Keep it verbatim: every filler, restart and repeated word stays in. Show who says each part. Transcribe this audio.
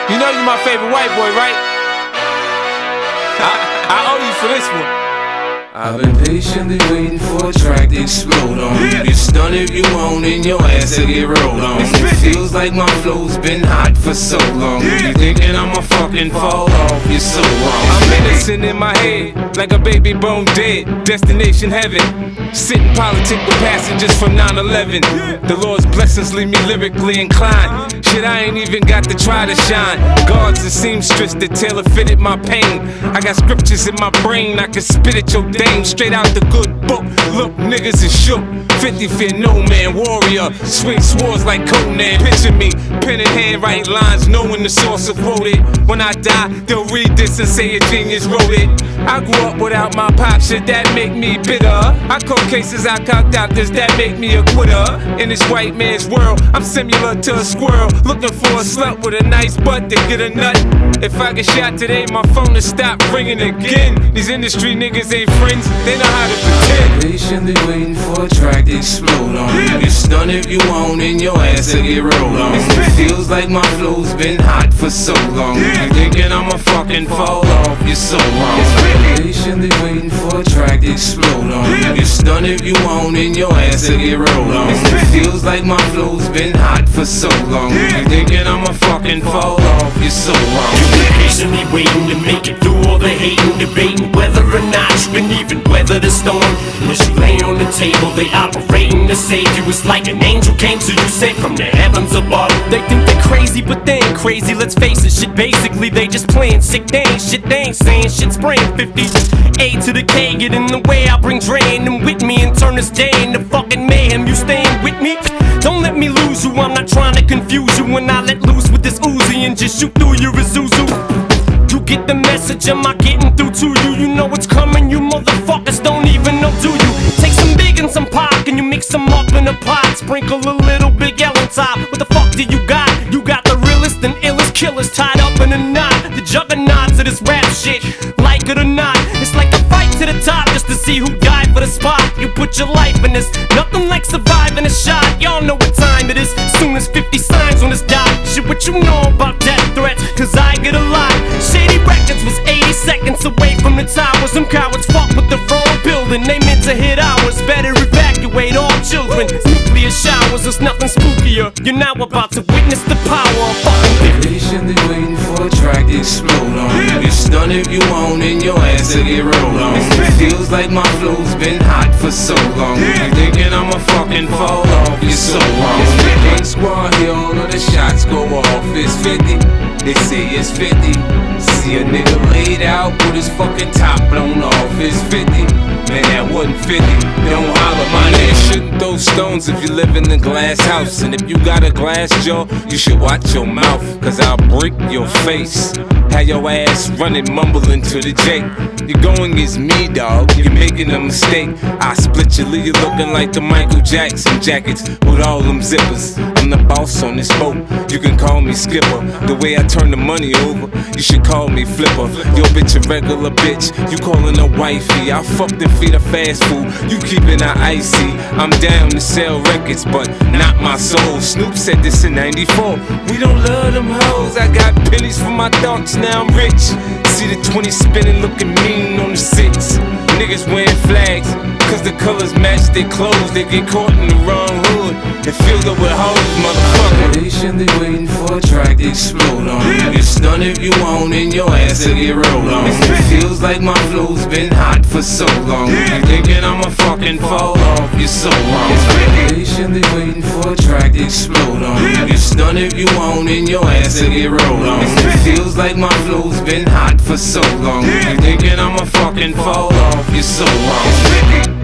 Speaker 1: You know you're my favorite white boy, right? I, I owe you for this one.
Speaker 2: I've been patiently waiting for a track to explode on. You get stunned if you want and your ass to get rolled on. It feels like my flow's been hot for so long. You thinking I'ma fucking fall off, you're so wrong.
Speaker 1: I'm innocent in my head, like a baby bone dead. Destination heaven, sitting politic with passengers from nine eleven. The Lord's blessings leave me lyrically inclined. Shit, I ain't even got to try to shine. Guards and seamstress that tailor fitted my pain. I got scriptures in my brain, I can spit at your dame. Straight out the good book, look, niggas is shook. fifty fear no man, warrior. Swing swords like Conan. Picture me, pen in hand, write lines, knowing the source of quoted. When I die, they'll read this and say a genius wrote it. I grew up without my pop, shit that make me bitter. I caught cases, I caught doctors, that make me a quitter. In this white man's world, I'm similar to a squirrel, looking for a slut with a nice butt to get a nut. If I get shot today, my phone will stop ringing again. These industry niggas ain't friends, they know how to pretend.
Speaker 2: Patiently waiting for a track to explode on. You get stunned if you want and your ass to get rolled on. It feels like my flow's been hot for so long. You thinking I'ma fucking fall off, you're so wrong. Patiently waiting for a track to explode on. You get stunned if you want and your ass to get rolled on. It feels like my flow's been hot for so long. You thinking I'ma fucking fall off, you're so wrong.
Speaker 3: You've been patiently waiting to make it through all the hating, debating whether or not you can even weather the storm. As you lay on the table, they operating to save you. It's like an angel came to you, sent from the heavens above.
Speaker 4: They think they're crazy, but they ain't crazy, let's face it. Shit, basically, they just playing sick. They ain't shit, they ain't saying shit. Spraying fifty A to the K, get in the way. I bring Dre them with me and turn this day into fucking mayhem. You staying with me? Don't let me lose you, I'm not trying to confuse you. When I let loose with this Uzi and just shoot through your Isuzu. You get the message, am I getting through to you? You know what's coming, you motherfuckers don't even know, do you? Take some big and some pop, and you mix them up in a pot. Sprinkle a little Big L on top. What the fuck do you got? You got the realest and illest killers tied up in a knot. The juggernauts of this rap shit, like it or not. It's like a fight to the top just to see who died for the spot. You put your life in this, nothing like surviving a shot. Y'all know what time it is, soon as fifty signs on this dot. Shit, what you know about death threats, cause I get a lot. Shady Records was eighty seconds away from the towers. Some cowards fuck with the wrong building, they meant to hit ours. Better evacuate all children, nuclear showers, there's nothing spookier. You're now about to witness the power of fucking fifty.
Speaker 2: Patiently waiting for a track to explode on. You get stunned if you want and your ass to get rolled on. It feels like my flow's been hot for so long. You thinking I'ma fucking fall off, you're so wrong. One squad here, all of the shots go off. It's fifty, they say it's fifty. See a nigga laid out with his fucking top blown off. It's fifty, man, that wasn't fifty. Don't holler, my nigga.
Speaker 1: Shouldn't throw stones if you live in a glass house. And if you got a glass jaw, you should watch your mouth, cause I'll break your face. Have your ass running, mumbling to the J. You're going against me, dog, you're making a mistake. I split you, leave you looking like the Michael Jackson jackets with all them zippers. I'm the boss on this boat, you can call me skipper. The way I turn the money over, you should call me flipper. Yo bitch a regular bitch, you calling her wifey. I fucked and feed her fast food, you keeping her icy. I'm down to sell records, but not my soul. Snoop said this in ninety-four, we don't love them hoes. I got pennies for my thoughts, now I'm rich. See the twenty spinning, looking mean on the six. Niggas wearing flags, cause the colors match their clothes. They get caught in the wrong hood and filled up with hoes, motherfucker.
Speaker 2: Patiently waiting for a track to explode on. You get stunned if you want and your ass to get rolled on. It feels like my flow's been hot for so long. You thinking I'ma fucking fall off, you're so wrong. Patiently waiting for a track to explode on. You get stunned if you want and your ass to get rolled on. It feels like my flow's been hot for so long. You thinking I'ma fucking fall off, you're so wrong.